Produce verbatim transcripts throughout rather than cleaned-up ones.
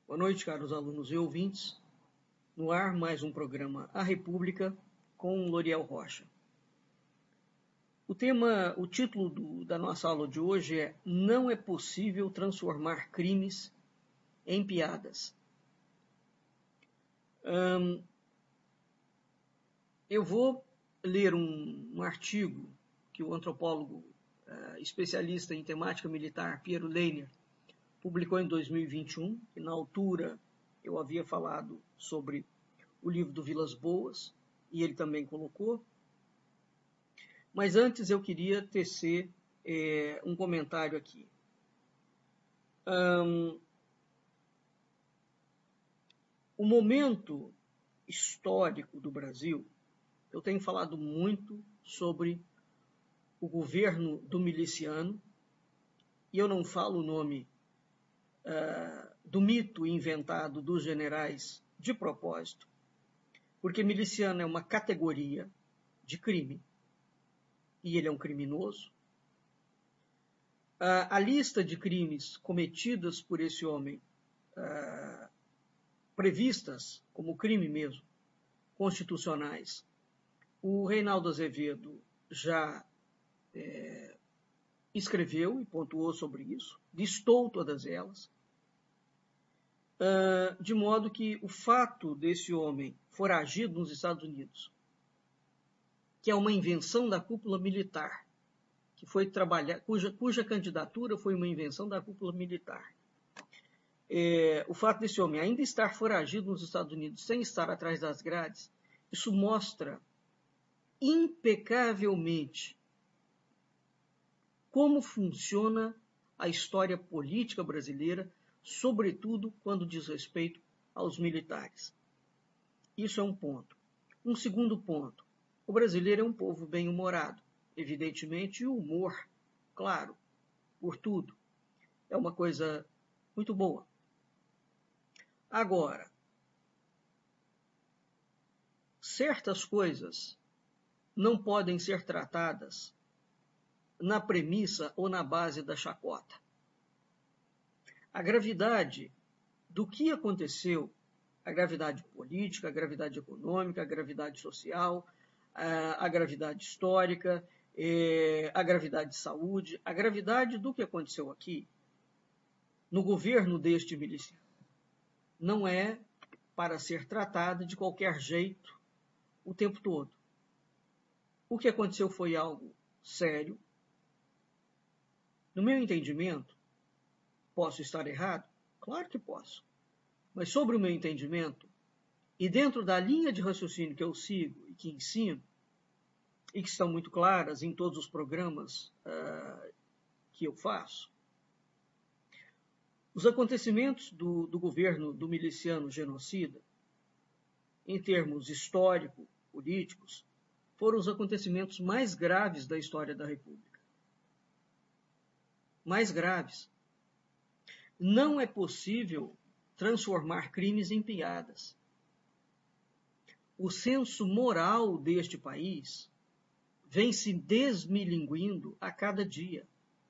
Boa noite, caros alunos e ouvintes. No ar, mais um programa A República com Loriel Rocha. O tema, o título do, da nossa aula de hoje é Não é possível transformar crimes em piadas. Hum, eu vou ler um, um artigo que o antropólogo uh, especialista em temática militar, Piero Leiner, publicou em dois mil e vinte e um, e na altura eu havia falado sobre o livro do Vilas Boas, e ele também colocou. Mas antes eu queria tecer é, um comentário aqui. Um, o momento histórico do Brasil, eu tenho falado muito sobre o governo do miliciano, e eu não falo o nome uh, do mito inventado dos generais de propósito, porque miliciano é uma categoria de crime, e ele é um criminoso. Uh, a lista de crimes cometidos por esse homem, uh, previstas como crime mesmo, constitucionais, o Reinaldo Azevedo já é, escreveu e pontuou sobre isso, listou todas elas, uh, de modo que o fato desse homem foragido nos Estados Unidos, que é uma invenção da cúpula militar, que foi trabalhar, cuja, cuja candidatura foi uma invenção da cúpula militar. É, o fato desse homem ainda estar foragido nos Estados Unidos sem estar atrás das grades, isso mostra impecavelmente como funciona a história política brasileira, sobretudo quando diz respeito aos militares. Isso é um ponto. Um segundo ponto. O brasileiro é um povo bem-humorado. Evidentemente, o humor, claro, por tudo, é uma coisa muito boa. Agora, certas coisas não podem ser tratadas na premissa ou na base da chacota. A gravidade do que aconteceu, a gravidade política, a gravidade econômica, a gravidade social, a, a gravidade histórica, a gravidade de saúde, a gravidade do que aconteceu aqui, no governo deste miliciano, não é para ser tratada de qualquer jeito o tempo todo. O que aconteceu foi algo sério. No meu entendimento, posso estar errado? Claro que posso. Mas sobre o meu entendimento, e dentro da linha de raciocínio que eu sigo e que ensino, e que estão muito claras em todos os programas uh, que eu faço, os acontecimentos do, do governo do miliciano genocida, em termos históricos, políticos, foram os acontecimentos mais graves da história da República. Mais graves. Não é possível transformar crimes em piadas. O senso moral deste país vem se desmilinguindo a cada dia.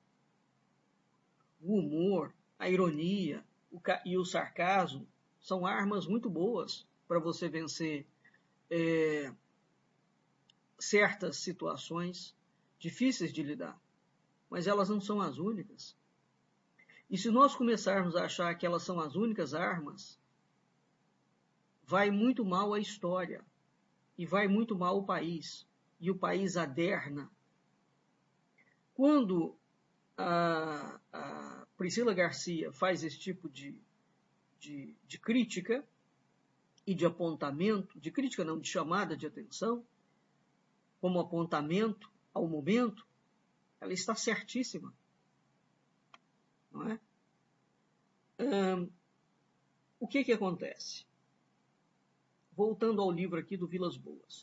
O humor, a ironia o ca... e o sarcasmo são armas muito boas para você vencer é, certas situações difíceis de lidar. Mas elas não são as únicas. E se nós começarmos a achar que elas são as únicas armas, vai muito mal a história e vai muito mal o país. E o país aderna. Quando a, a Priscila Garcia faz esse tipo de, de, de crítica e de apontamento, de crítica não, de chamada de atenção, como apontamento ao momento, ela está certíssima. Não é? Hum, o que que acontece? Voltando ao livro aqui do Vilas Boas.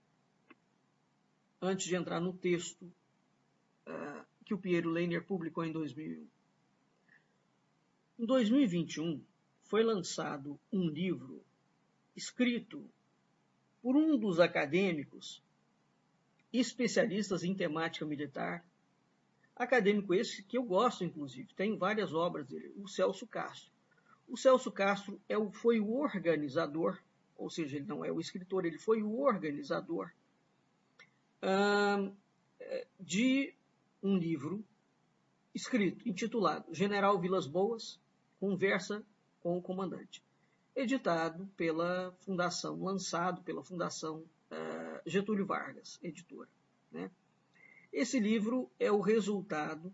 Antes de entrar no texto uh, que o Piero Leiner publicou em dois mil e um. Em dois mil e vinte e um, foi lançado um livro escrito por um dos acadêmicos especialistas em temática militar, acadêmico esse que eu gosto, inclusive, tem várias obras dele, o Celso Castro. O Celso Castro é o, foi o organizador, ou seja, ele não é o escritor, ele foi o organizador uh, de um livro escrito, intitulado General Vilas Boas, Conversa com o Comandante, editado pela Fundação, lançado pela Fundação uh, Getúlio Vargas, editora, né? Esse livro é o resultado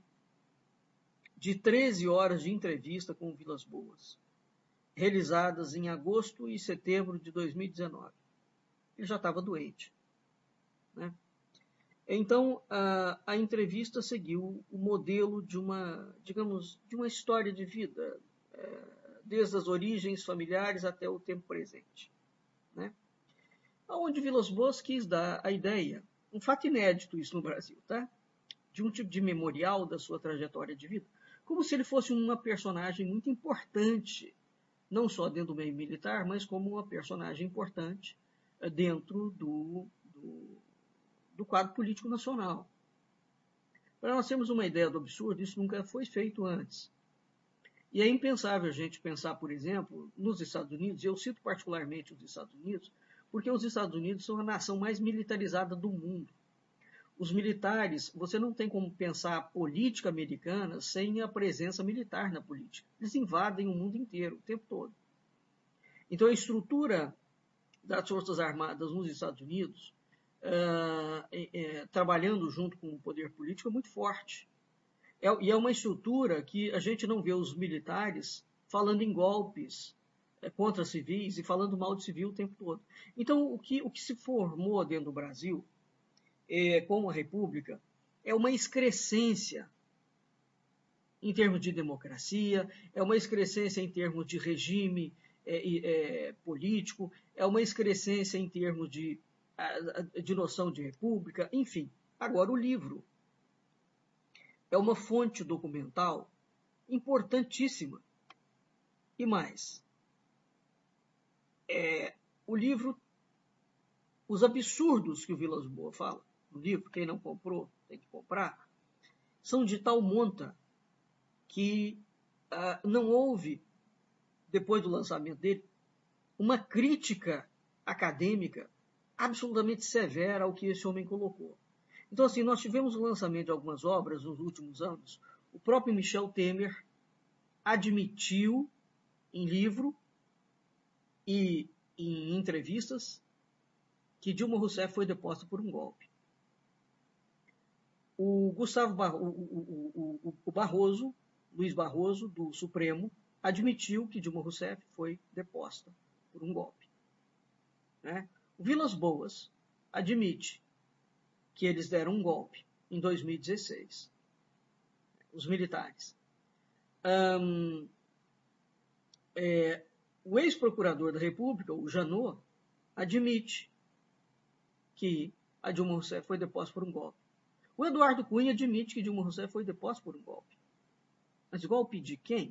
de treze horas de entrevista com o Vilas Boas, realizadas em agosto e setembro de dois mil e dezenove. Ele já estava doente, né? Então, a, a entrevista seguiu o modelo de uma, digamos, de uma história de vida, é, desde as origens familiares até o tempo presente, né? Onde Vilas Boas quis dar a ideia, um fato inédito isso no Brasil, tá? De um tipo de memorial da sua trajetória de vida, como se ele fosse uma personagem muito importante, não só dentro do meio militar, mas como uma personagem importante dentro do, do, do quadro político nacional. Para nós termos uma ideia do absurdo, isso nunca foi feito antes. E é impensável a gente pensar, por exemplo, nos Estados Unidos, e eu cito particularmente os Estados Unidos, porque os Estados Unidos são a nação mais militarizada do mundo. Os militares, você não tem como pensar a política americana sem a presença militar na política. Eles invadem o mundo inteiro, o tempo todo. Então, a estrutura das Forças Armadas nos Estados Unidos, uh, é, é, trabalhando junto com o poder político, é muito forte. É, e é uma estrutura que a gente não vê os militares falando em golpes é, contra civis e falando mal de civil o tempo todo. Então, o que, o que se formou dentro do Brasil, é, com a República, é uma excrescência em termos de democracia, é uma excrescência em termos de regime é, é, político, é uma excrescência em termos de, de noção de república, enfim. Agora, o livro é uma fonte documental importantíssima. E mais, é, o livro, os absurdos que o Vilas Boas fala no livro, quem não comprou tem que comprar, são de tal monta que uh, não houve, depois do lançamento dele, uma crítica acadêmica absolutamente severa ao que esse homem colocou. Então, assim, nós tivemos o lançamento de algumas obras nos últimos anos. O próprio Michel Temer admitiu em livro e em entrevistas que Dilma Rousseff foi deposta por um golpe. O Gustavo Bar- o, o, o, o Barroso, Luiz Barroso, do Supremo, admitiu que Dilma Rousseff foi deposta por um golpe, né? O Vilas Boas admite que eles deram um golpe em dois mil e dezesseis, os militares. Um, é, o ex-procurador da República, o Janot, admite que a Dilma Rousseff foi deposta por um golpe. O Eduardo Cunha admite que Dilma Rousseff foi deposta por um golpe. Mas golpe de quem?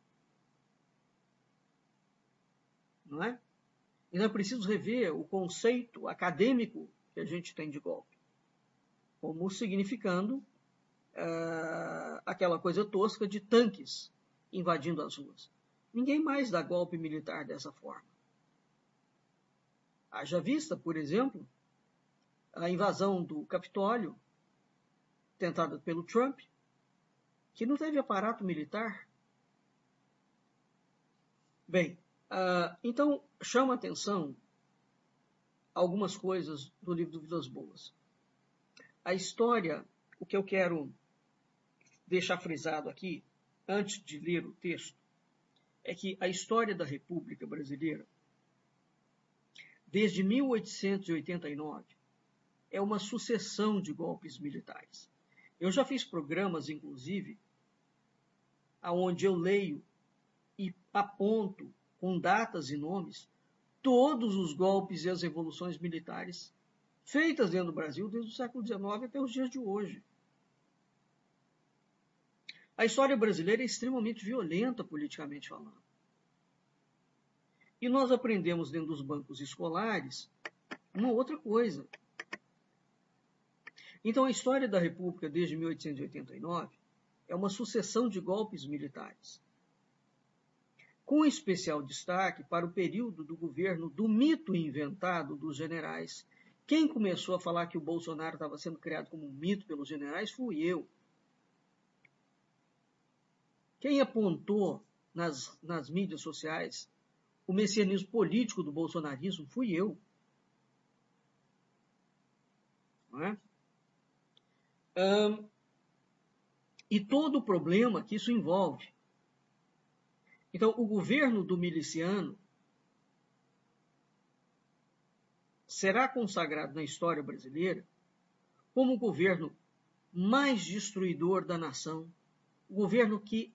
Não é? Então é preciso rever o conceito acadêmico que a gente tem de golpe, como significando uh, aquela coisa tosca de tanques invadindo as ruas. Ninguém mais dá golpe militar dessa forma. Haja vista, por exemplo, a invasão do Capitólio, tentada pelo Trump, que não teve aparato militar. Bem, uh, então chama a atenção algumas coisas do livro do Vilas Boas. A história, o que eu quero deixar frisado aqui, antes de ler o texto, é que a história da República Brasileira, desde mil oitocentos e oitenta e nove, é uma sucessão de golpes militares. Eu já fiz programas, inclusive, onde eu leio e aponto com datas e nomes todos os golpes e as revoluções militares feitas dentro do Brasil desde o século dezenove até os dias de hoje. A história brasileira é extremamente violenta, politicamente falando. E nós aprendemos dentro dos bancos escolares uma outra coisa. Então, a história da República desde mil oitocentos e oitenta e nove é uma sucessão de golpes militares. com especial destaque para o período do governo do mito inventado dos generais. Quem começou a falar que o Bolsonaro estava sendo criado como um mito pelos generais fui eu. Quem apontou nas, nas mídias sociais o messianismo político do bolsonarismo fui eu. Não é? Um, e todo o problema que isso envolve. Então, o governo do miliciano será consagrado na história brasileira como o governo mais destruidor da nação, o governo que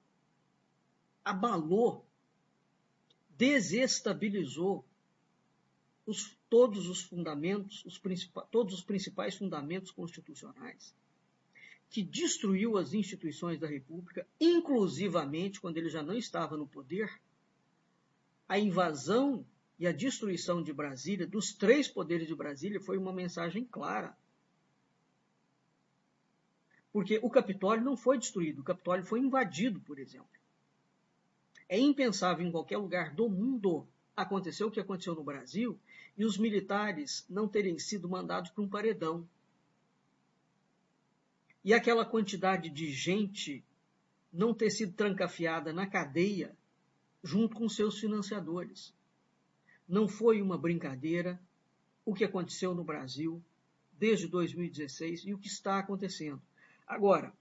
abalou, desestabilizou os, todos os fundamentos, os todos os principais fundamentos constitucionais, que destruiu as instituições da República, inclusivamente, quando ele já não estava no poder, a invasão e a destruição de Brasília, dos três poderes de Brasília, foi uma mensagem clara. Porque o Capitólio não foi destruído, o Capitólio foi invadido, por exemplo. É impensável em qualquer lugar do mundo acontecer o que aconteceu no Brasil e os militares não terem sido mandados para um paredão. E aquela quantidade de gente não ter sido trancafiada na cadeia junto com seus financiadores. Não foi uma brincadeira o que aconteceu no Brasil desde dois mil e dezesseis e o que está acontecendo. Agora,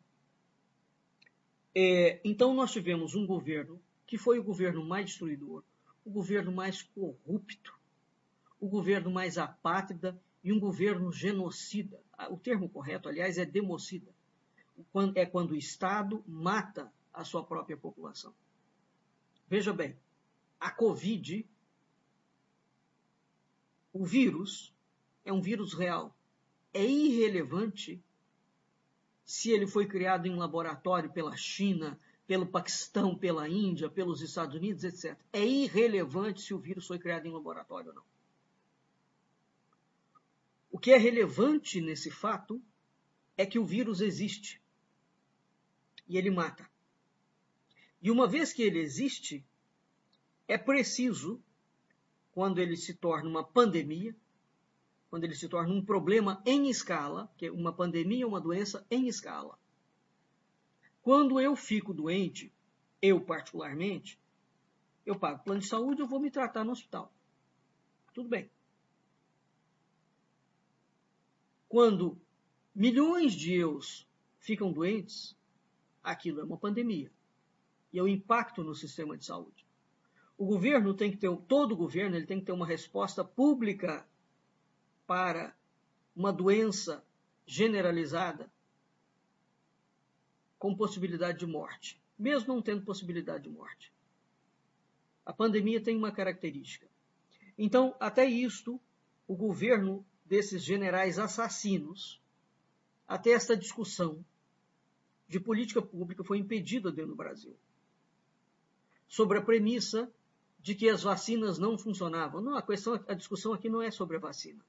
é, então nós tivemos um governo que foi o governo mais destruidor, o governo mais corrupto, o governo mais apátrida e um governo genocida. O termo correto, aliás, é democida. É quando o Estado mata a sua própria população. Veja bem, a Covid, o vírus, é um vírus real. É irrelevante se ele foi criado em laboratório pela China, pelo Paquistão, pela Índia, pelos Estados Unidos, etcétera. É irrelevante se o vírus foi criado em laboratório ou não. O que é relevante nesse fato é que o vírus existe e ele mata. E uma vez que ele existe, é preciso, quando ele se torna uma pandemia, quando ele se torna um problema em escala, que é uma pandemia é uma doença em escala. Quando eu fico doente, eu particularmente, eu pago plano de saúde, eu vou me tratar no hospital. Tudo bem. Quando milhões de eus ficam doentes, aquilo é uma pandemia. E é o impacto no sistema de saúde. O governo tem que ter, todo governo ele tem que ter uma resposta pública para uma doença generalizada com possibilidade de morte, mesmo não tendo possibilidade de morte. A pandemia tem uma característica. Então, até isto, o governo desses generais assassinos, até esta discussão de política pública foi impedida dentro do Brasil, sobre a premissa de que as vacinas não funcionavam. Não, a questão, a discussão aqui não é sobre a vacina.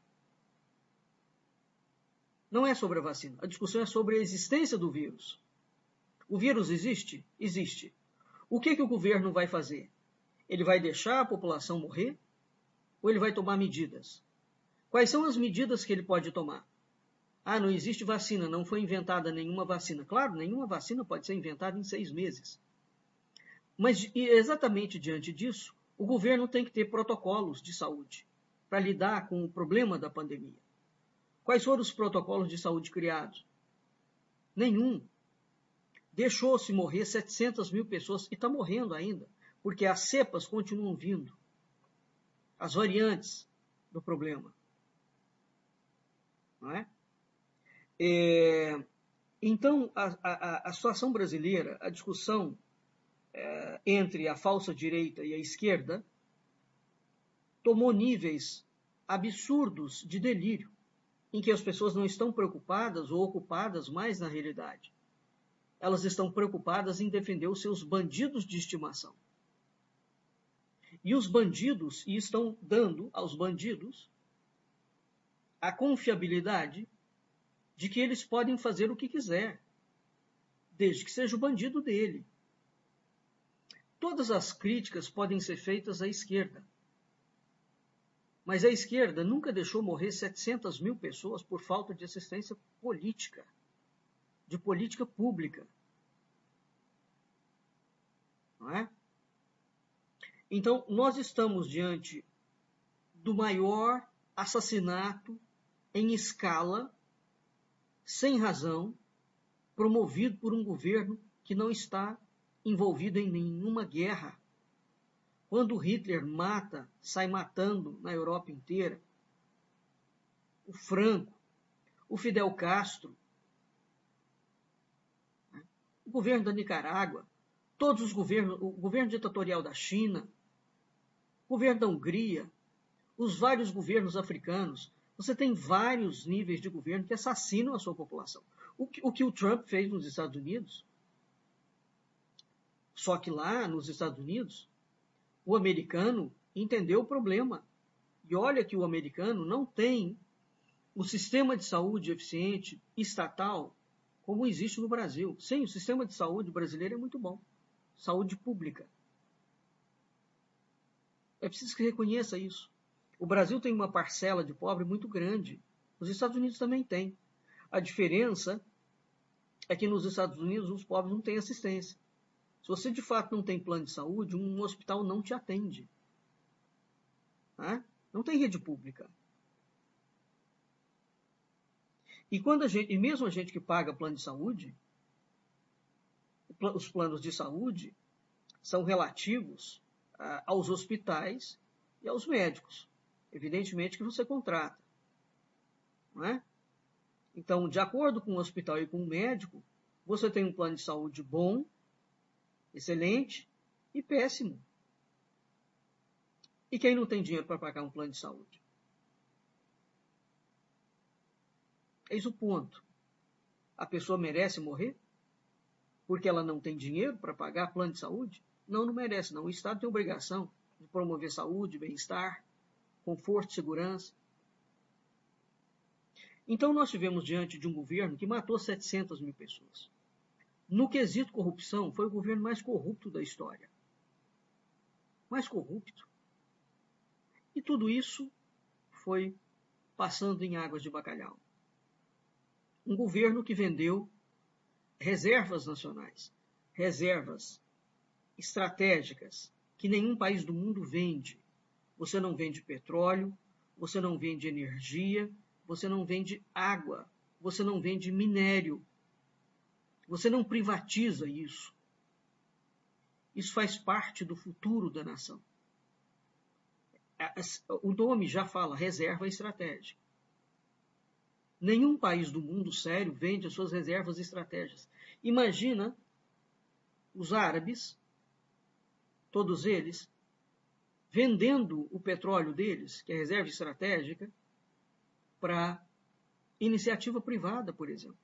Não é sobre a vacina. A discussão é sobre a existência do vírus. O vírus existe? Existe. O que, que o governo vai fazer? Ele vai deixar a população morrer? Ou ele vai tomar medidas? Quais são as medidas que ele pode tomar? Ah, não existe vacina, não foi inventada nenhuma vacina. Claro, nenhuma vacina pode ser inventada em seis meses. Mas exatamente diante disso, o governo tem que ter protocolos de saúde para lidar com o problema da pandemia. Quais foram os protocolos de saúde criados? Nenhum. Deixou-se morrer setecentas mil pessoas e está morrendo ainda, porque as cepas continuam vindo, as variantes do problema. Não é? É, então, a, a, a situação brasileira, a discussão é, entre a falsa direita e a esquerda, tomou níveis absurdos de delírio, em que as pessoas não estão preocupadas ou ocupadas mais na realidade. Elas estão preocupadas em defender os seus bandidos de estimação. E os bandidos, e estão dando aos bandidos a confiabilidade de que eles podem fazer o que quiser, desde que seja o bandido dele. todas as críticas podem ser feitas à esquerda. Mas a esquerda nunca deixou morrer setecentas mil pessoas por falta de assistência política, de política pública. Não é? Então, nós estamos diante do maior assassinato em escala, sem razão, promovido por um governo que não está envolvido em nenhuma guerra. Quando Hitler mata, sai matando na Europa inteira, o Franco, o Fidel Castro, o governo da Nicarágua, todos os governos, o governo ditatorial da China, o governo da Hungria, os vários governos africanos, você tem vários níveis de governo que assassinam a sua população. O que o, que o Trump fez nos Estados Unidos, só que lá nos Estados Unidos, o americano entendeu o problema. E olha que o americano não tem o sistema de saúde eficiente estatal como existe no Brasil. Sim, o sistema de saúde brasileiro é muito bom. Saúde pública. É preciso que reconheça isso. O Brasil tem uma parcela de pobre muito grande. Os Estados Unidos também têm. A diferença é que nos Estados Unidos os pobres não têm assistência. Se você de fato não tem plano de saúde, um hospital não te atende. Né? Não tem rede pública. E, quando a gente, e mesmo a gente que paga plano de saúde, os planos de saúde são relativos ah, aos hospitais e aos médicos. Evidentemente que você contrata. Não é? Então, de acordo com o hospital e com o médico, você tem um plano de saúde bom, excelente e péssimo. E quem não tem dinheiro para pagar um plano de saúde? Eis o ponto. A pessoa merece morrer? Porque ela não tem dinheiro para pagar plano de saúde? Não, não merece, não. O Estado tem obrigação de promover saúde, bem-estar, conforto, segurança. Então, nós estivemos diante de um governo que matou setecentas mil pessoas. No quesito corrupção, foi o governo mais corrupto da história. Mais corrupto. E tudo isso foi passando em águas de bacalhau. Um governo que vendeu reservas nacionais, reservas estratégicas que nenhum país do mundo vende. Você não vende petróleo, você não vende energia, você não vende água, você não vende minério. Você não privatiza isso. Isso faz parte do futuro da nação. O nome já fala, reserva estratégica. Nenhum país do mundo sério vende as suas reservas estratégicas. Imagina os árabes, todos eles, vendendo o petróleo deles, que é reserva estratégica, para iniciativa privada, por exemplo.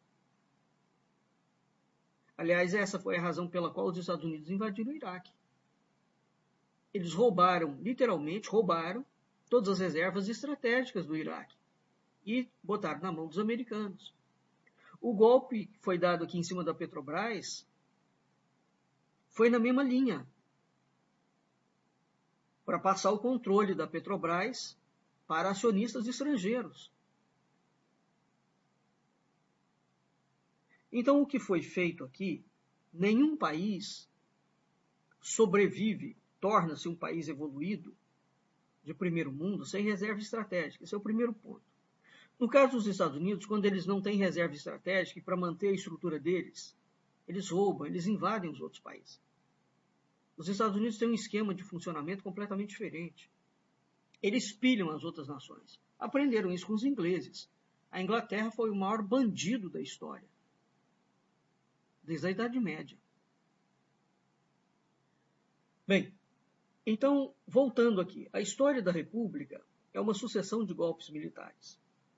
Aliás, essa foi a razão pela qual os Estados Unidos invadiram o Iraque. Eles roubaram, literalmente roubaram, todas as reservas estratégicas do Iraque e botaram na mão dos americanos. O golpe que foi dado aqui em cima da Petrobras foi na mesma linha, para passar o controle da Petrobras para acionistas estrangeiros. Então, o que foi feito aqui, nenhum país sobrevive, torna-se um país evoluído, de primeiro mundo, sem reserva estratégica. Esse é o primeiro ponto. No caso dos Estados Unidos, quando eles não têm reserva estratégica, e para manter a estrutura deles, eles roubam, eles invadem os outros países. Os Estados Unidos têm um esquema de funcionamento completamente diferente. Eles pilham as outras nações. Aprenderam isso com os ingleses. A Inglaterra foi o maior bandido da história, desde a Idade Média. Bem, então, voltando aqui, a história da República é uma sucessão de golpes militares,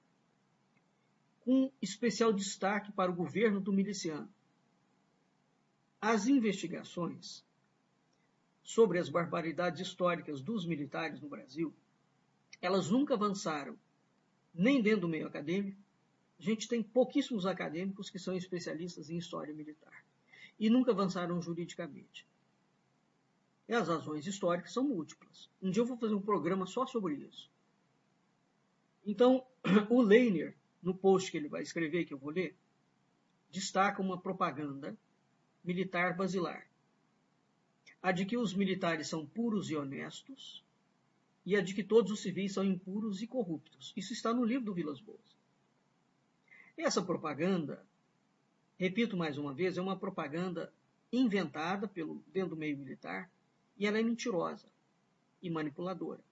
com especial destaque para o governo do miliciano. As investigações sobre as barbaridades históricas dos militares no Brasil, elas nunca avançaram, nem dentro do meio acadêmico. A gente tem pouquíssimos acadêmicos que são especialistas em história militar, e nunca avançaram juridicamente. E as razões históricas são múltiplas. Um dia eu vou fazer um programa só sobre isso. Então, o Leiner, no post que ele vai escrever, que eu vou ler, destaca uma propaganda militar basilar. A de que os militares são puros e honestos, e a de que todos os civis são impuros e corruptos. Isso está no livro do Vilas Boas. Essa propaganda, repito mais uma vez, é uma propaganda inventada pelo, dentro do meio militar, e ela é mentirosa e manipuladora.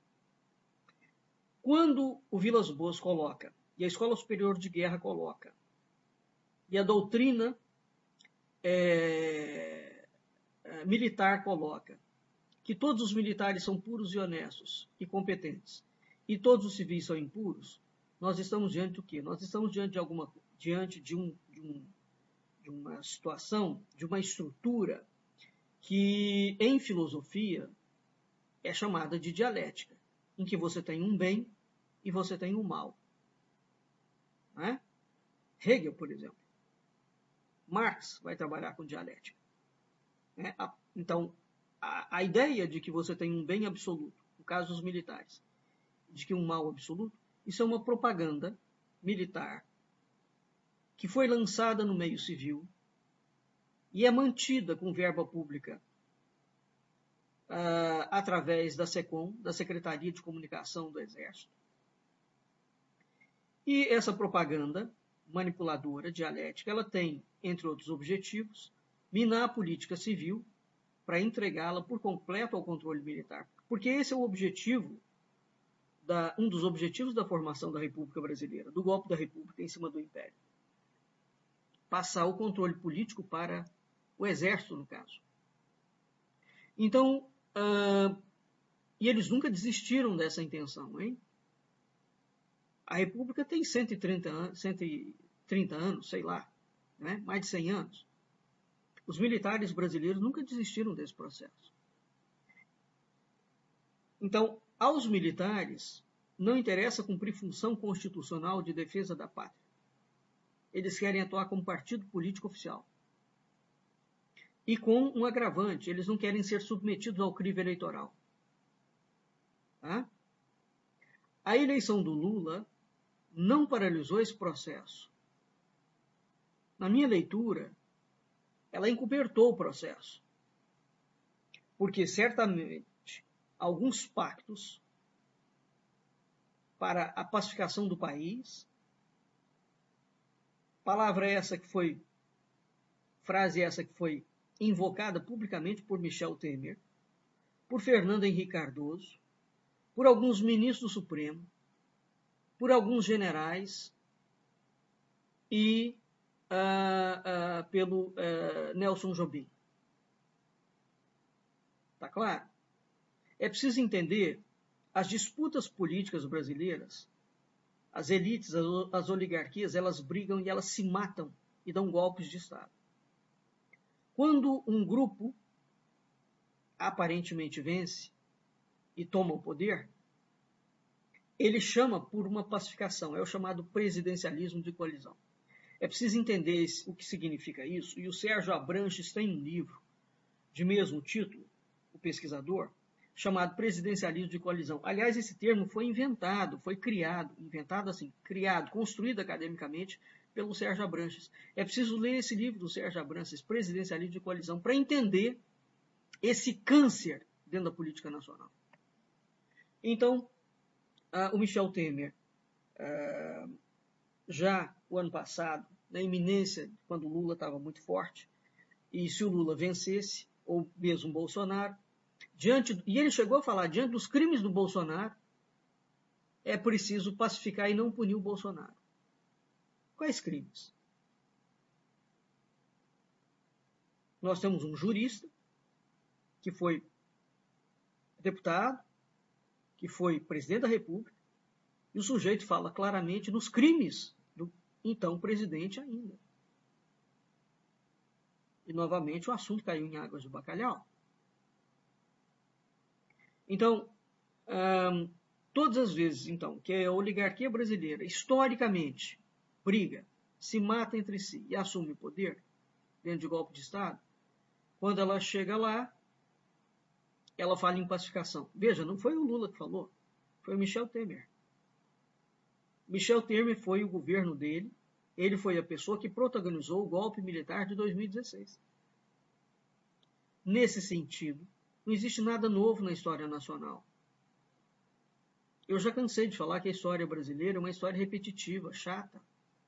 Quando o Vilas Boas coloca, e a Escola Superior de Guerra coloca, e a doutrina é, é, militar coloca, que todos os militares são puros e honestos e competentes, e todos os civis são impuros, nós estamos diante do quê? Nós estamos diante de, alguma, diante de, um, de, um, de uma situação, de uma estrutura que, em filosofia, é chamada de dialética, em que você tem um bem e você tem um mal. Não é? Hegel, por exemplo. Marx vai trabalhar com dialética. Né? Então, a, a ideia de que você tem um bem absoluto, no caso dos militares, de que um mal absoluto, isso é uma propaganda militar que foi lançada no meio civil e é mantida com verba pública uh, através da SECOM, da Secretaria de Comunicação do Exército. E essa propaganda manipuladora, dialética, ela tem, entre outros objetivos, minar a política civil para entregá-la por completo ao controle militar. Porque esse é o objetivo, da, um dos objetivos da formação da República Brasileira, do golpe da República em cima do Império. Passar o controle político para o Exército, no caso. Então, uh, e eles nunca desistiram dessa intenção, hein? A República tem cento e trinta anos, cento e trinta anos, sei lá, né? Mais de cem anos. Os militares brasileiros nunca desistiram desse processo. Então, aos militares não interessa cumprir função constitucional de defesa da pátria. Eles querem atuar como partido político oficial. E com um agravante, eles não querem ser submetidos ao crivo eleitoral. Tá? A eleição do Lula não paralisou esse processo. Na minha leitura, ela encobertou o processo. Porque, certamente, alguns pactos para a pacificação do país, palavra essa que foi, frase essa que foi invocada publicamente por Michel Temer, por Fernando Henrique Cardoso, por alguns ministros do Supremo, por alguns generais e uh, uh, pelo uh, Nelson Jobim. Tá claro? É preciso entender as disputas políticas brasileiras, as elites, as, as oligarquias, elas brigam e elas se matam e dão golpes de Estado. Quando um grupo aparentemente vence e toma o poder, ele chama por uma pacificação, é o chamado presidencialismo de coalizão. É preciso entender o que significa isso, e o Sérgio Abranches tem um livro de mesmo título, o pesquisador, chamado presidencialismo de coalizão. Aliás, esse termo foi inventado, foi criado, inventado assim, criado, construído academicamente pelo Sérgio Abranches. É preciso ler esse livro do Sérgio Abranches, Presidencialismo de Coalizão, para entender esse câncer dentro da política nacional. Então, Uh, o Michel Temer, uh, já o ano passado, na iminência, quando o Lula estava muito forte, e se o Lula vencesse, ou mesmo o Bolsonaro, diante, e ele chegou a falar, diante dos crimes do Bolsonaro, é preciso pacificar e não punir o Bolsonaro. Quais crimes? Nós temos um jurista, que foi deputado, que foi presidente da República, e o sujeito fala claramente nos crimes do então presidente ainda. E, novamente, o assunto caiu em águas de bacalhau. Então, hum, todas as vezes, então, que a oligarquia brasileira, historicamente, briga, se mata entre si e assume o poder, dentro de golpe de Estado, quando ela chega lá, ela fala em pacificação. Veja, não foi o Lula que falou, foi o Michel Temer. Michel Temer foi o governo dele, ele foi a pessoa que protagonizou o golpe militar de dois mil e dezesseis. Nesse sentido, não existe nada novo na história nacional. Eu já cansei de falar que a história brasileira é uma história repetitiva, chata.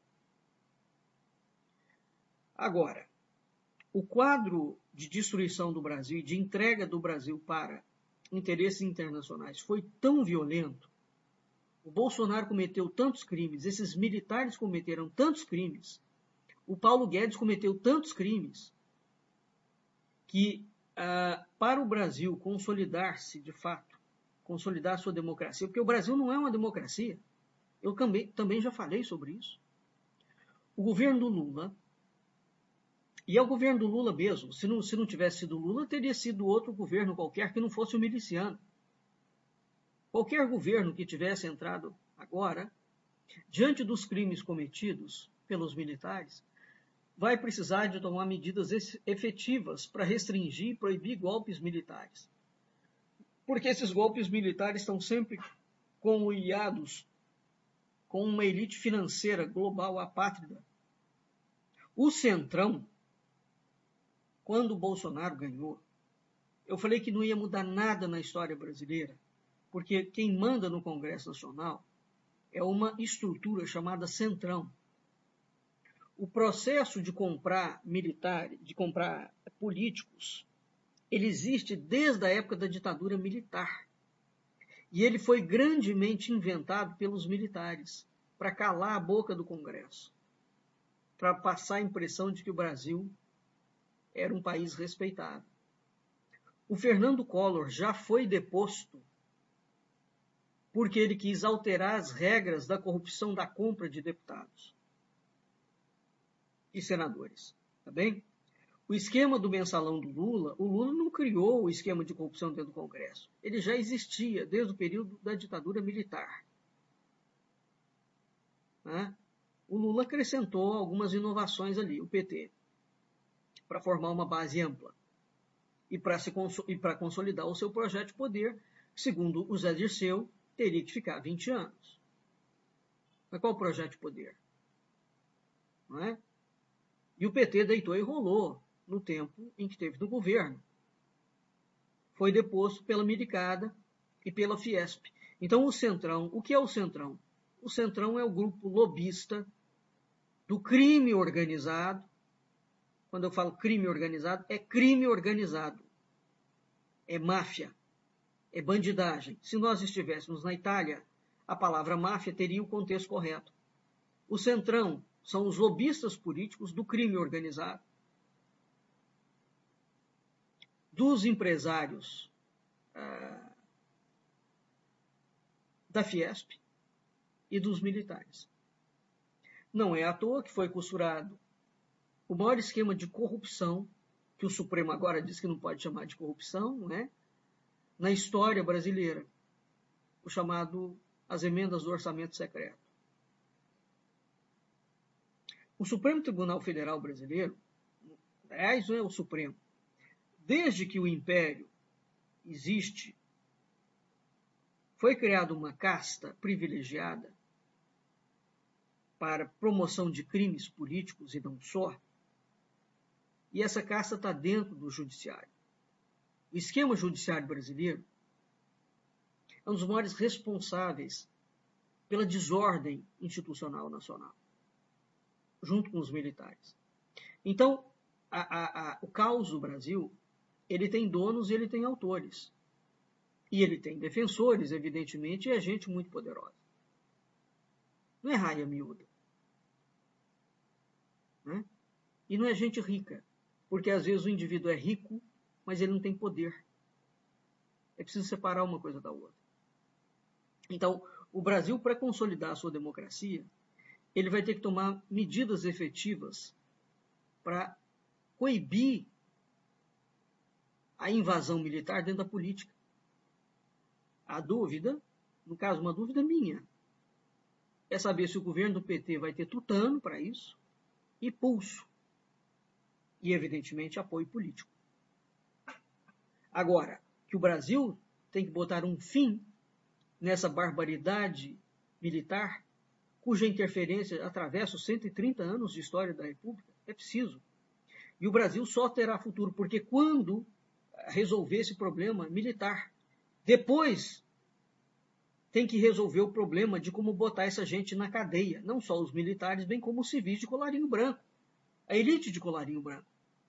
Agora, o quadro de destruição do Brasil e de entrega do Brasil para interesses internacionais foi tão violento, o Bolsonaro cometeu tantos crimes, esses militares cometeram tantos crimes, o Paulo Guedes cometeu tantos crimes, que ah, para o Brasil consolidar-se de fato, consolidar sua democracia, porque o Brasil não é uma democracia, eu também, também já falei sobre isso. O governo do Lula, e é o governo do Lula mesmo, se não, se não tivesse sido o Lula, teria sido outro governo qualquer que não fosse o miliciano. Qualquer governo que tivesse entrado agora, diante dos crimes cometidos pelos militares, vai precisar de tomar medidas efetivas para restringir e proibir golpes militares. Porque esses golpes militares estão sempre conluiados com uma elite financeira global apátrida. O Centrão, quando o Bolsonaro ganhou, eu falei que não ia mudar nada na história brasileira, porque quem manda no Congresso Nacional é uma estrutura chamada Centrão. O processo de comprar militares, de comprar políticos, ele existe desde a época da ditadura militar. E ele foi grandemente inventado pelos militares para calar a boca do Congresso, para passar a impressão de que o Brasil era um país respeitado. O Fernando Collor já foi deposto porque ele quis alterar as regras da corrupção da compra de deputados e senadores, tá bem? O esquema do mensalão do Lula, o Lula não criou o esquema de corrupção dentro do Congresso. Ele já existia desde o período da ditadura militar. Né? O Lula acrescentou algumas inovações ali, o P T, para formar uma base ampla e para se e para consolidar o seu projeto de poder, segundo o Zé Dirceu, teria que ficar vinte anos. Mas qual o projeto de poder? Não é? E o P T deitou e rolou no tempo em que esteve no governo. Foi deposto pela Milicada e pela Fiesp. Então o Centrão, o que é o Centrão? O Centrão é o grupo lobista do crime organizado. Quando eu falo crime organizado, é crime organizado. É máfia. É bandidagem. Se nós estivéssemos na Itália, a palavra máfia teria o contexto correto. O Centrão são os lobistas políticos do crime organizado, dos empresários ah, da Fiesp e dos militares. Não é à toa que foi costurado o maior esquema de corrupção, que o Supremo agora diz que não pode chamar de corrupção, não é? Na história brasileira, o chamado as emendas do orçamento secreto. O Supremo Tribunal Federal Brasileiro, aliás, não é o Supremo, desde que o Império existe, foi criada uma casta privilegiada para promoção de crimes políticos e não só, e essa casta está dentro do judiciário. O esquema judiciário brasileiro é um dos maiores responsáveis pela desordem institucional nacional, junto com os militares. Então, a, a, a, o caos do Brasil, ele tem donos e ele tem autores. E ele tem defensores, evidentemente, e é gente muito poderosa. Não é raia miúda. Né? E não é gente rica, porque às vezes o indivíduo é rico, mas ele não tem poder. É preciso separar uma coisa da outra. Então, o Brasil, para consolidar a sua democracia, ele vai ter que tomar medidas efetivas para coibir a invasão militar dentro da política. A dúvida, no caso, uma dúvida minha, é saber se o governo do P T vai ter tutano para isso e pulso. E, evidentemente, apoio político. Agora, que o Brasil tem que botar um fim nessa barbaridade militar, cuja interferência atravessa os cento e trinta anos de história da República? É preciso. E o Brasil só terá futuro, porque quando resolver esse problema militar, depois tem que resolver o problema de como botar essa gente na cadeia, não só os militares, bem como os civis de colarinho branco, a elite de colarinho branco.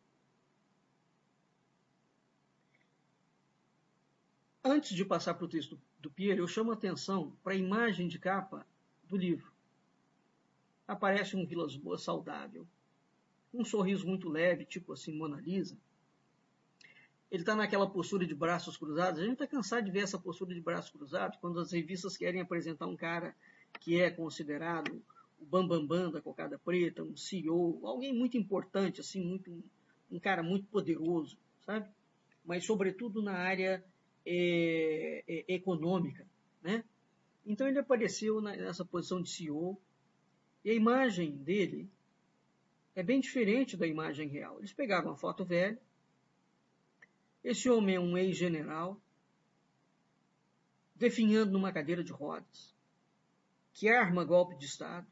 Antes de passar para o texto do Pierre, eu chamo a atenção para a imagem de capa do livro. Aparece um Vilas Boas saudável, um sorriso muito leve, tipo assim, Mona Lisa. Ele está naquela postura de braços cruzados. A gente está cansado de ver essa postura de braços cruzados quando as revistas querem apresentar um cara que é considerado o bambambam bam, bam da cocada preta, um C E O, alguém muito importante, assim, muito, um cara muito poderoso, sabe? Mas, sobretudo, na área é, é, econômica, né? Então, ele apareceu nessa posição de C E O e a imagem dele é bem diferente da imagem real. Eles pegaram uma foto velha. Esse homem é um ex-general, definhando numa cadeira de rodas, que arma golpe de Estado,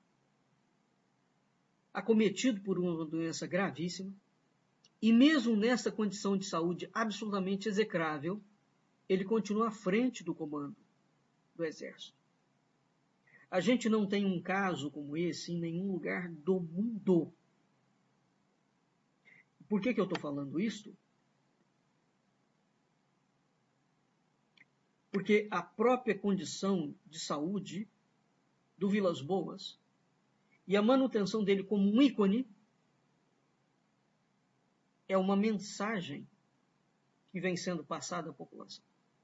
acometido por uma doença gravíssima, e mesmo nessa condição de saúde absolutamente execrável, ele continua à frente do comando do Exército. A gente não tem um caso como esse em nenhum lugar do mundo. Por que que eu estou falando isso? Porque a própria condição de saúde do Vilas Boas e a manutenção dele como um ícone é uma mensagem que vem sendo passada à população.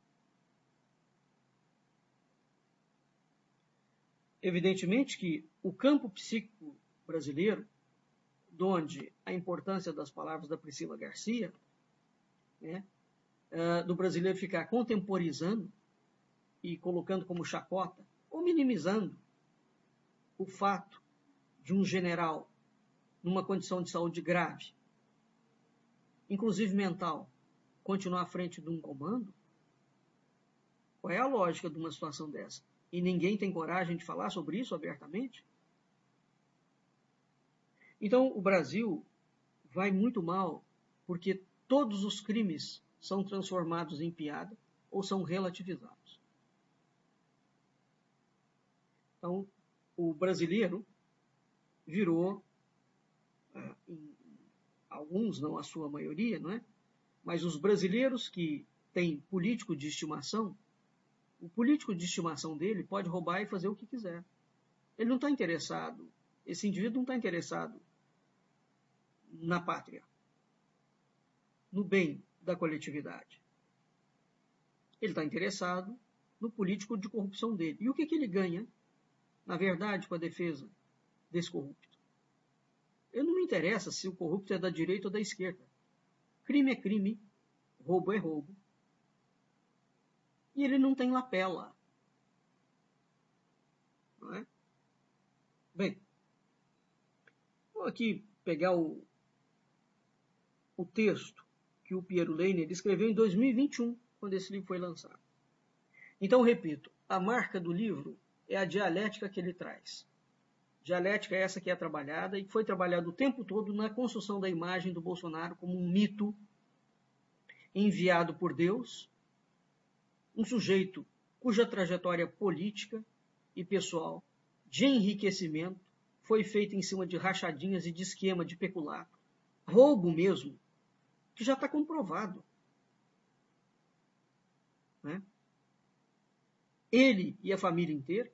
Evidentemente que o campo psíquico brasileiro, onde a importância das palavras da Priscila Garcia, né, do brasileiro ficar contemporizando e colocando como chacota, ou minimizando o fato de um general numa condição de saúde grave, inclusive mental, continuar à frente de um comando? Qual é a lógica de uma situação dessa? E ninguém tem coragem de falar sobre isso abertamente? Então, o Brasil vai muito mal porque todos os crimes são transformados em piada ou são relativizados. Então, o brasileiro virou, em alguns, não a sua maioria, não é? Mas os brasileiros que têm político de estimação, o político de estimação dele pode roubar e fazer o que quiser. Ele não está interessado, esse indivíduo não está interessado na pátria, no bem da coletividade. Ele está interessado no político de corrupção dele. E o que, que ele ganha, na verdade, com a defesa desse corrupto? Eu não me interessa se o corrupto é da direita ou da esquerda. Crime é crime, roubo é roubo. E ele não tem lapela. Não é? Bem, vou aqui pegar o, o texto que o Piero Leiner escreveu em dois mil e vinte e um, quando esse livro foi lançado. Então, repito, a marca do livro é a dialética que ele traz. Dialética é essa que é trabalhada e que foi trabalhada o tempo todo na construção da imagem do Bolsonaro como um mito enviado por Deus, um sujeito cuja trajetória política e pessoal de enriquecimento foi feita em cima de rachadinhas e de esquema de peculato, roubo mesmo, que já está comprovado. Né? Ele e a família inteira.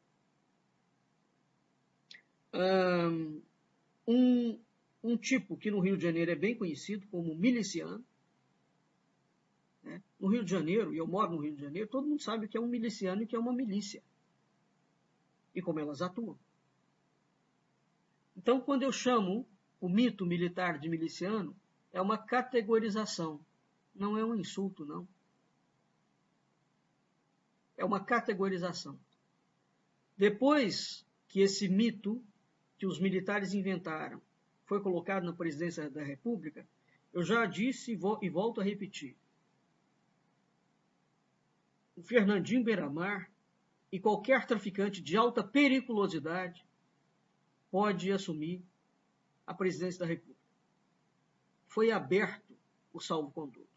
Um, um tipo que no Rio de Janeiro é bem conhecido como miliciano. Né? No Rio de Janeiro, e eu moro no Rio de Janeiro, todo mundo sabe o que é um miliciano e o que é uma milícia. E como elas atuam. Então, quando eu chamo o mito militar de miliciano, é uma categorização. Não é um insulto, não. É uma categorização. Depois que esse mito que os militares inventaram foi colocado na presidência da República, eu já disse e volto a repetir. o Fernandinho Beiramar e qualquer traficante de alta periculosidade pode assumir a presidência da República. Foi aberto o salvo-conduto.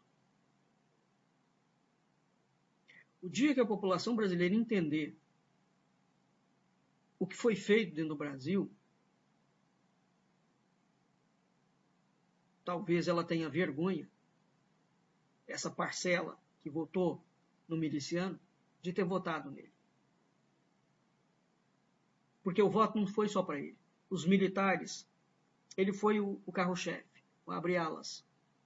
O dia que a população brasileira entender o que foi feito dentro do Brasil, talvez ela tenha vergonha, essa parcela que votou no miliciano, de ter votado nele. Porque o voto não foi só para ele. Os militares, ele foi o, o carro-chefe, o abre-alas.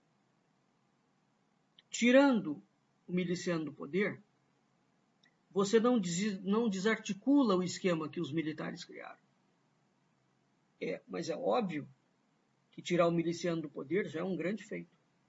Tirando o miliciano do poder, você não, des, não desarticula o esquema que os militares criaram. É, mas é óbvio que tirar o miliciano do poder já é um grande feito.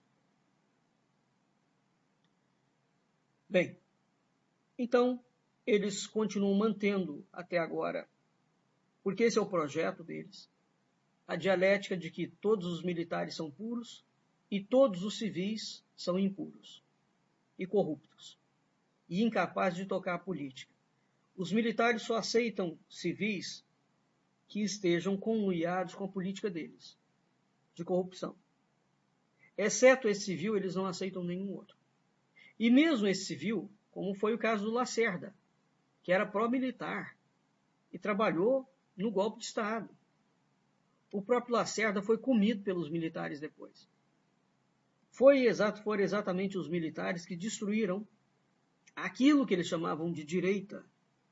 Bem, então eles continuam mantendo até agora, porque esse é o projeto deles, a dialética de que todos os militares são puros e todos os civis são impuros e corruptos e incapazes de tocar a política. Os militares só aceitam civis que estejam conluiados com a política deles, de corrupção. Exceto esse civil, eles não aceitam nenhum outro. E mesmo esse civil, como foi o caso do Lacerda, que era pró-militar e trabalhou no golpe de Estado. O próprio Lacerda foi comido pelos militares depois. Foi exato, foram exatamente os militares que destruíram aquilo que eles chamavam de direita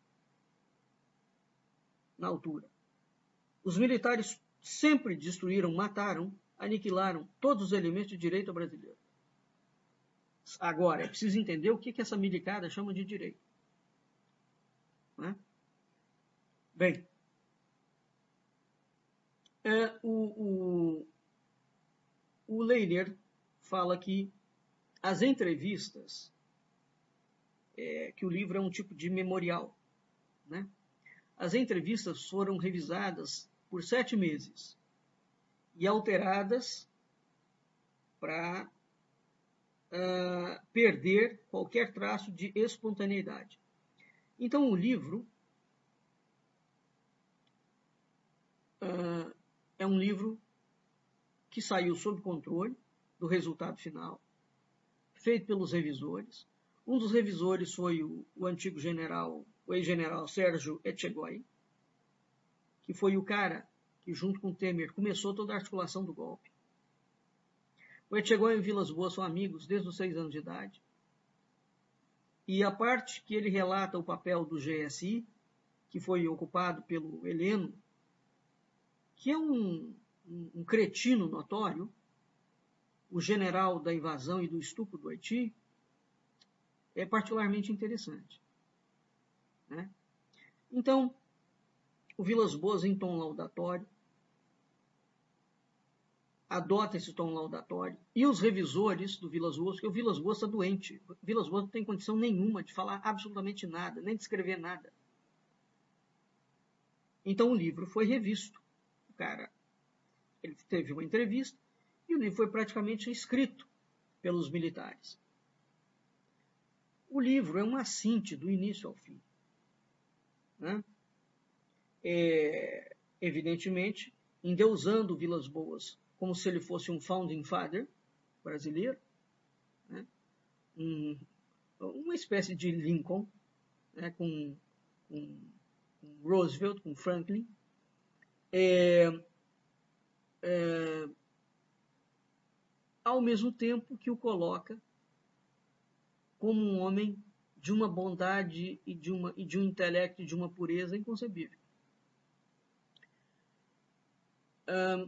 na altura. Os militares sempre destruíram, mataram, aniquilaram todos os elementos de direita brasileira. Agora, é preciso entender o que, que essa milicada chama de direita. Né? Bem, é, o, o, o Leiner fala que as entrevistas, é, que o livro é um tipo de memorial, né? As entrevistas foram revisadas por sete meses e alteradas para uh, perder qualquer traço de espontaneidade. Então, o livro uh, é um livro que saiu sob controle do resultado final, feito pelos revisores. Um dos revisores foi o, o antigo general, o ex-general Sérgio Etchegoyen, que foi o cara que, junto com Temer, começou toda a articulação do golpe. O Etchegoyen e o Vilas Boas são amigos desde os seis anos de idade. E a parte que ele relata o papel do G S I, que foi ocupado pelo Heleno, que é um, um, um cretino notório, o general da invasão e do estupro do Haiti, é particularmente interessante. Né? Então, o Vilas Boas, em tom laudatório, adota esse tom laudatório, e os revisores do Vilas Boas, porque o Vilas Boas está doente, o Vilas Boas não tem condição nenhuma de falar absolutamente nada, nem de escrever nada. Então o livro foi revisto. O cara, ele teve uma entrevista, e o livro foi praticamente escrito pelos militares. O livro é uma síntese do início ao fim. Né? É, evidentemente, endeusando o Vilas Boas como se ele fosse um founding father brasileiro, né? um, uma espécie de Lincoln, né? com, com, com Roosevelt, com Franklin, é, é, ao mesmo tempo que o coloca como um homem de uma bondade e de, uma, e de um intelecto e de uma pureza inconcebível. Um,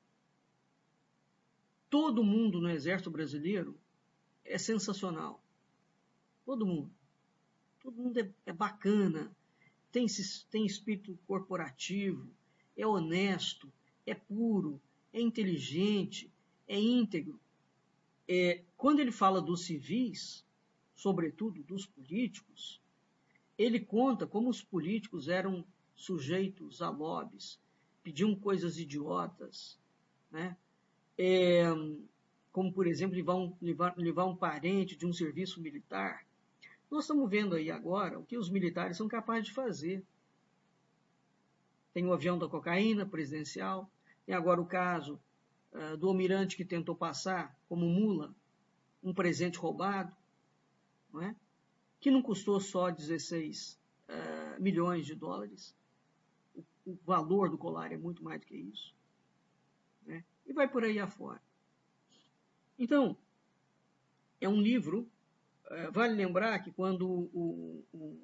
todo mundo no Exército Brasileiro é sensacional. Todo mundo. Todo mundo é, é bacana, tem, tem espírito corporativo, é honesto, é puro, é inteligente, é íntegro. É, quando ele fala dos civis, sobretudo dos políticos, ele conta como os políticos eram sujeitos a lobbies, pediam coisas idiotas, né? É, como, por exemplo, levar um, levar, levar um parente de um serviço militar, Nós estamos vendo aí agora o que os militares são capazes de fazer. Tem o avião da cocaína presidencial, tem agora o caso uh, do almirante que tentou passar como mula um presente roubado, não é? Que não custou só dezesseis uh, milhões de dólares. O, o valor do colar é muito mais do que isso. Né? E vai por aí afora. Então, é um livro, uh, vale lembrar que quando o, o,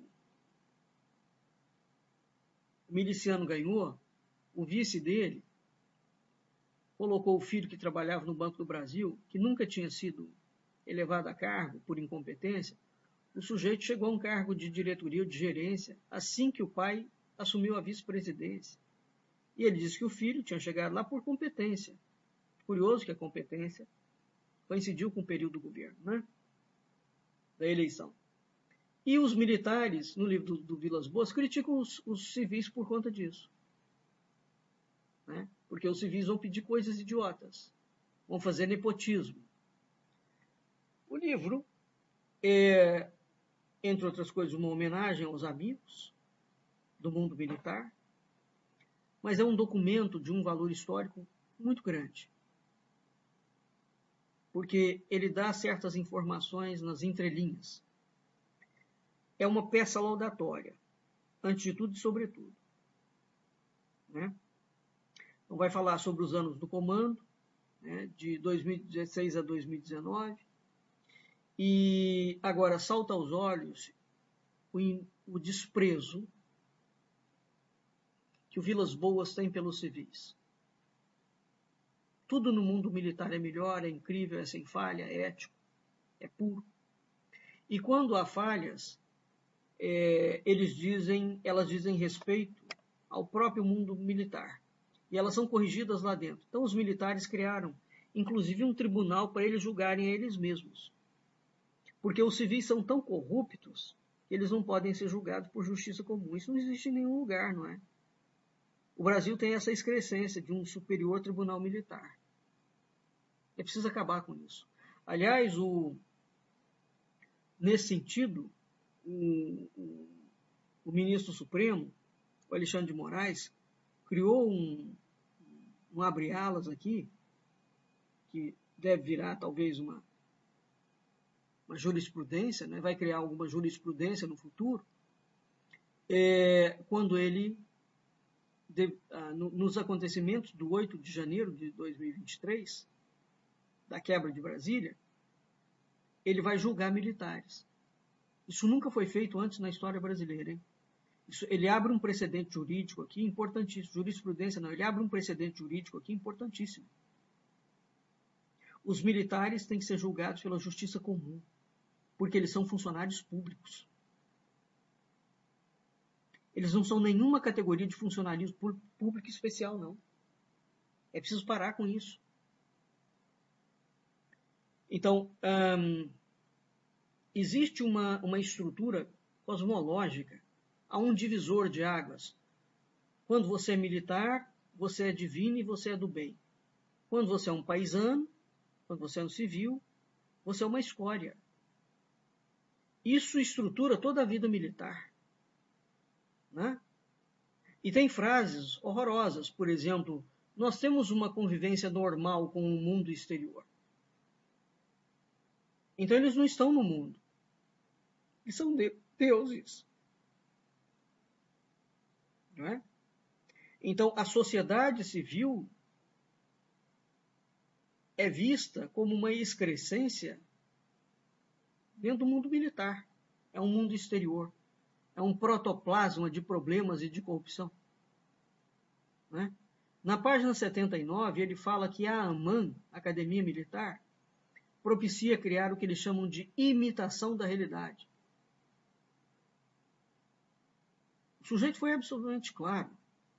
o miliciano ganhou, o vice dele colocou o filho que trabalhava no Banco do Brasil, que nunca tinha sido elevado a cargo por incompetência. O sujeito chegou a um cargo de diretoria ou de gerência assim que o pai assumiu a vice-presidência. E ele disse que o filho tinha chegado lá por competência. Curioso que a competência coincidiu com o período do governo, né? Da eleição. E os militares, no livro do, do Vilas Boas, criticam os, os civis por conta disso. Né? Porque os civis vão pedir coisas idiotas, vão fazer nepotismo. O livro é, entre outras coisas, uma homenagem aos amigos do mundo militar, mas é um documento de um valor histórico muito grande, porque ele dá certas informações nas entrelinhas. É uma peça laudatória, antes de tudo e sobretudo. Né? Então vai falar sobre os anos do comando, né, de dois mil e dezesseis a dois mil e dezenove, e agora salta aos olhos o, o desprezo que o Vilas Boas tem pelos civis. Tudo no mundo militar é melhor, é incrível, é sem falha, é ético, é puro. E quando há falhas, é, eles dizem, elas dizem respeito ao próprio mundo militar. E elas são corrigidas lá dentro. Então os militares criaram, inclusive, um tribunal para eles julgarem a eles mesmos. Porque os civis são tão corruptos que eles não podem ser julgados por justiça comum. Isso não existe em nenhum lugar, não é? O Brasil tem essa excrescência de um superior tribunal militar. É preciso acabar com isso. Aliás, o, nesse sentido, o, o, o ministro Supremo, o Alexandre de Moraes, criou um, um abre-alas aqui, que deve virar talvez uma, uma jurisprudência, né? Vai criar alguma jurisprudência no futuro, é, quando ele, de, ah, no, nos acontecimentos do oito de janeiro de dois mil e vinte e três, da quebra de Brasília, ele vai julgar militares. Isso nunca foi feito antes na história brasileira, hein? Isso, ele abre um precedente jurídico aqui importantíssimo. Jurisprudência não, ele abre um precedente jurídico aqui importantíssimo. Os militares têm que ser julgados pela justiça comum, porque eles são funcionários públicos. Eles não são nenhuma categoria de funcionalismo público especial, não. É preciso parar com isso. Então, hum, existe uma, uma estrutura cosmológica, há um divisor de águas. Quando você é militar, você é divino e você é do bem. Quando você é um paisano, quando você é um civil, você é uma escória. Isso estrutura toda a vida militar. Né? E tem frases horrorosas, por exemplo, nós temos uma convivência normal com o mundo exterior. Então eles não estão no mundo. Eles são de- deuses. Não é? Então a sociedade civil é vista como uma excrescência dentro do mundo militar. É um mundo exterior. É um protoplasma de problemas e de corrupção. Não é? Na página setenta e nove, ele fala que a AMAN, Academia Militar, propicia criar o que eles chamam de imitação da realidade. O sujeito foi absolutamente claro.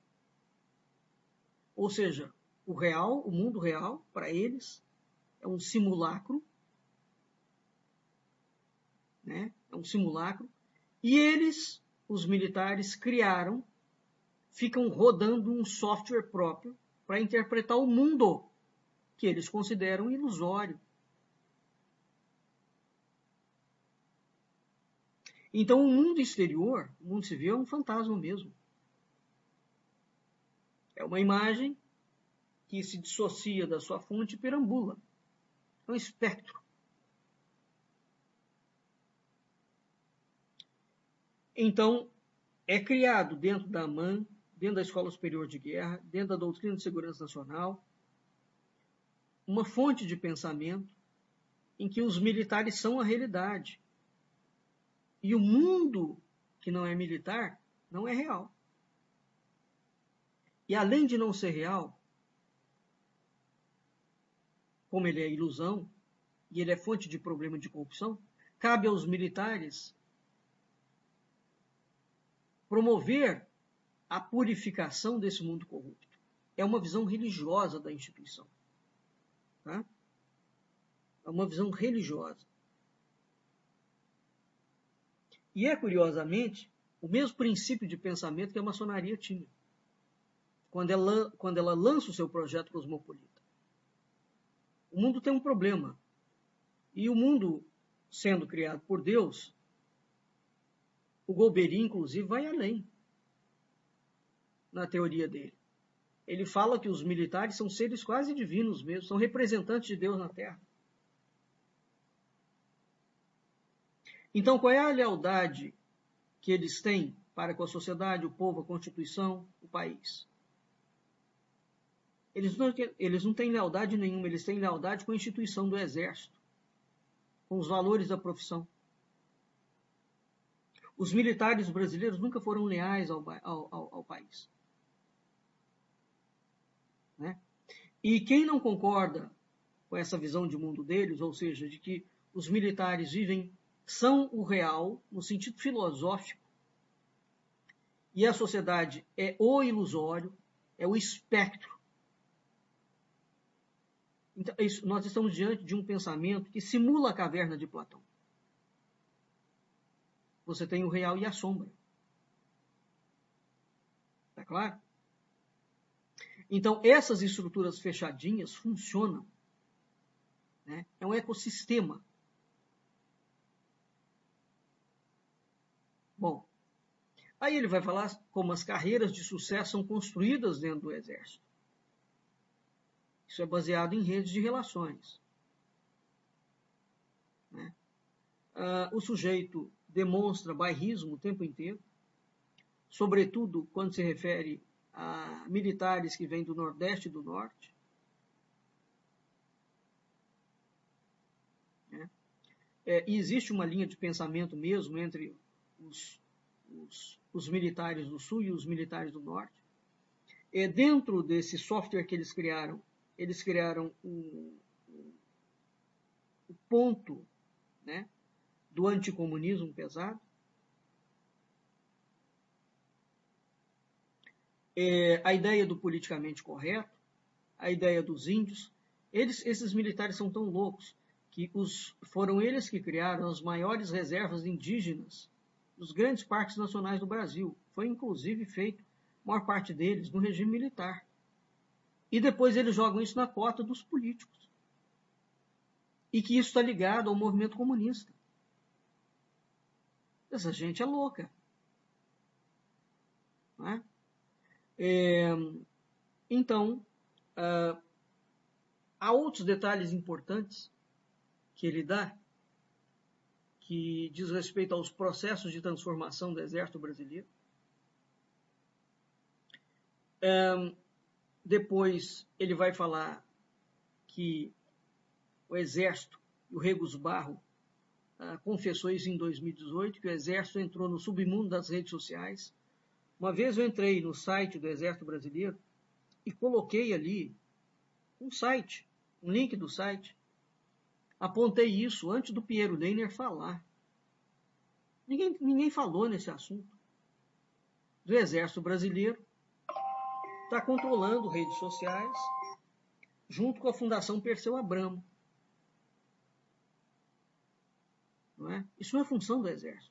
Ou seja, o real, o mundo real, para eles, é um simulacro, né? É um simulacro, e eles, os militares, criaram, ficam rodando um software próprio para interpretar o mundo que eles consideram ilusório. Então, o mundo exterior, o mundo civil, é um fantasma mesmo. É uma imagem que se dissocia da sua fonte e perambula. É um espectro. Então, é criado dentro da AMAN, dentro da Escola Superior de Guerra, dentro da Doutrina de Segurança Nacional, uma fonte de pensamento em que os militares são a realidade. E o mundo que não é militar não é real. E além de não ser real, como ele é ilusão, e ele é fonte de problema de corrupção, cabe aos militares promover a purificação desse mundo corrupto. É uma visão religiosa da instituição. Tá? É uma visão religiosa. E é, curiosamente, o mesmo princípio de pensamento que a maçonaria tinha, quando ela, quando ela lança o seu projeto cosmopolita. O mundo tem um problema. E o mundo, sendo criado por Deus, o Golbery, inclusive, vai além na teoria dele. Ele fala que os militares são seres quase divinos mesmo, são representantes de Deus na Terra. Então, qual é a lealdade que eles têm para com a sociedade, o povo, a Constituição, o país? Eles não, eles não têm lealdade nenhuma, eles têm lealdade com a instituição do Exército, com os valores da profissão. Os militares brasileiros nunca foram leais ao, ao, ao, ao país. Né? E quem não concorda com essa visão de mundo deles, ou seja, de que os militares vivem, são o real, no sentido filosófico, e a sociedade é o ilusório, é o espectro. Então, isso, nós estamos diante de um pensamento que simula a caverna de Platão. Você tem o real e a sombra. Tá claro? Então, essas estruturas fechadinhas funcionam. Né? É um ecossistema. Bom, aí ele vai falar como as carreiras de sucesso são construídas dentro do Exército. Isso é baseado em redes de relações. Né? Ah, o sujeito demonstra bairrismo o tempo inteiro, sobretudo quando se refere a militares que vêm do Nordeste e do Norte. Né? É, e existe uma linha de pensamento mesmo entre os, os, os militares do Sul e os militares do Norte. É, dentro desse software que eles criaram, eles criaram o um, um, um ponto, né, do anticomunismo pesado. É, a ideia do politicamente correto, a ideia dos índios. Eles, esses militares são tão loucos que os, foram eles que criaram as maiores reservas indígenas dos grandes parques nacionais do Brasil. Foi inclusive feito, a maior parte deles, no regime militar. E depois eles jogam isso na cota dos políticos. E que isso está ligado ao movimento comunista. Essa gente é louca. Não é? É, então, uh, há outros detalhes importantes que ele dá, que diz respeito aos processos de transformação do Exército Brasileiro. Um, depois ele vai falar que o Exército, o Regus Barro, uh, confessou isso em dois mil e dezoito, que o Exército entrou no submundo das redes sociais. Uma vez eu entrei no site do Exército Brasileiro e coloquei ali um site, um link do site. Apontei isso antes do Piero Leiner falar. Ninguém, ninguém falou nesse assunto. Do Exército Brasileiro está controlando redes sociais junto com a Fundação Perseu Abramo. Não é? Isso não é função do Exército.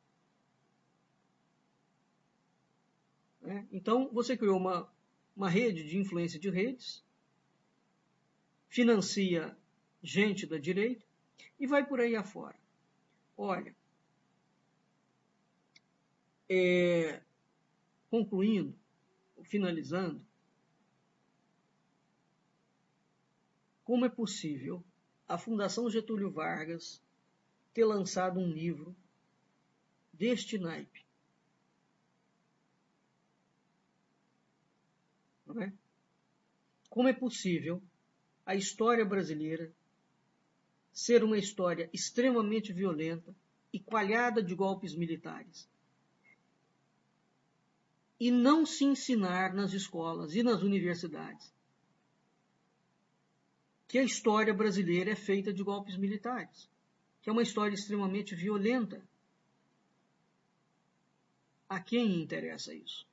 É? Então, você criou uma, uma rede de influência de redes, financia gente da direita e vai por aí afora. Olha, É, concluindo, finalizando, como é possível a Fundação Getúlio Vargas ter lançado um livro deste naipe? Não é? Como é possível a história brasileira ser uma história extremamente violenta e coalhada de golpes militares e não se ensinar nas escolas e nas universidades que a história brasileira é feita de golpes militares, que é uma história extremamente violenta? A quem interessa isso?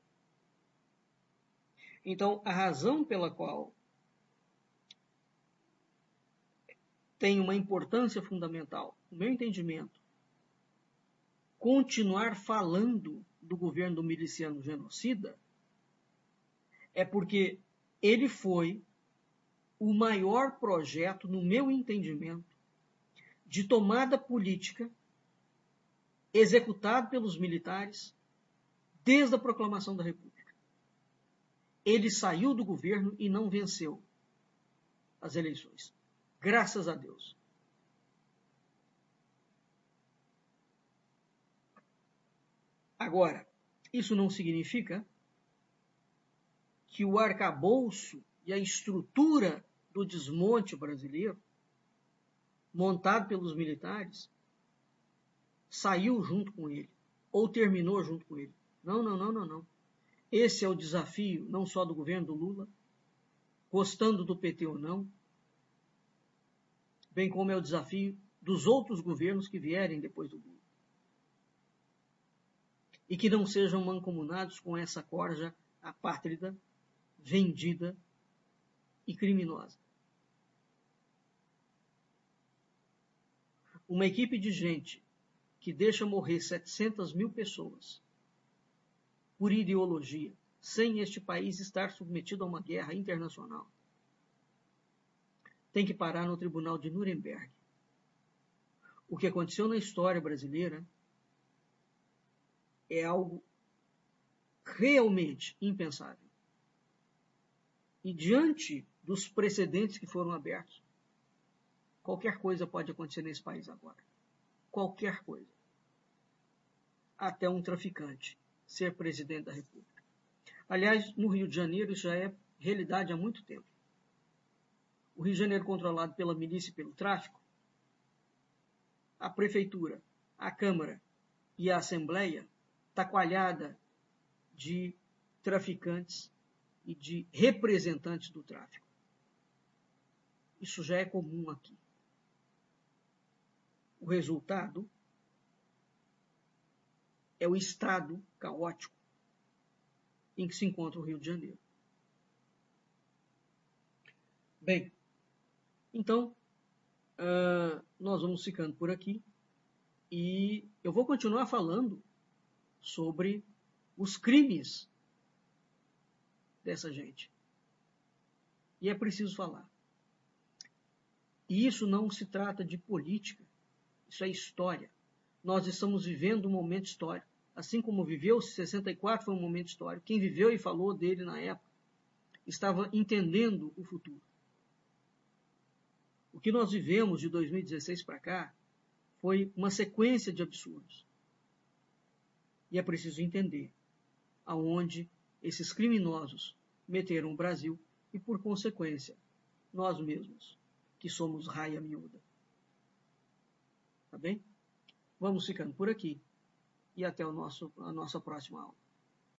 Então, a razão pela qual tem uma importância fundamental, no meu entendimento, continuar falando do governo do miliciano genocida, é porque ele foi o maior projeto, no meu entendimento, de tomada política executado pelos militares desde a proclamação da República. Ele saiu do governo e não venceu as eleições. Graças a Deus. Agora, isso não significa que o arcabouço e a estrutura do desmonte brasileiro, montado pelos militares, saiu junto com ele, ou terminou junto com ele. Não, não, não, não, não. Esse é o desafio não só do governo do Lula, gostando do P T ou não, bem como é o desafio dos outros governos que vierem depois do Lula. E que não sejam mancomunados com essa corja apátrida, vendida e criminosa. Uma equipe de gente que deixa morrer setecentas mil pessoas por ideologia, sem este país estar submetido a uma guerra internacional, tem que parar no Tribunal de Nuremberg. O que aconteceu na história brasileira é algo realmente impensável. E diante dos precedentes que foram abertos, qualquer coisa pode acontecer nesse país agora. Qualquer coisa. Até um traficante ser presidente da República. Aliás, no Rio de Janeiro isso já é realidade há muito tempo. O Rio de Janeiro controlado pela milícia e pelo tráfico, a prefeitura, a Câmara e a Assembleia está coalhada de traficantes e de representantes do tráfico. Isso já é comum aqui. O resultado é o estado caótico em que se encontra o Rio de Janeiro. Bem, então, uh, nós vamos ficando por aqui e eu vou continuar falando sobre os crimes dessa gente. E é preciso falar. E isso não se trata de política, isso é história. Nós estamos vivendo um momento histórico. Assim como viveu-se, sessenta e quatro foi um momento histórico. Quem viveu e falou dele na época estava entendendo o futuro. O que nós vivemos de dois mil e dezesseis para cá foi uma sequência de absurdos. E é preciso entender aonde esses criminosos meteram o Brasil e, por consequência, nós mesmos, que somos raia miúda. Tá bem? Vamos ficando por aqui e até o nosso, a nossa próxima aula.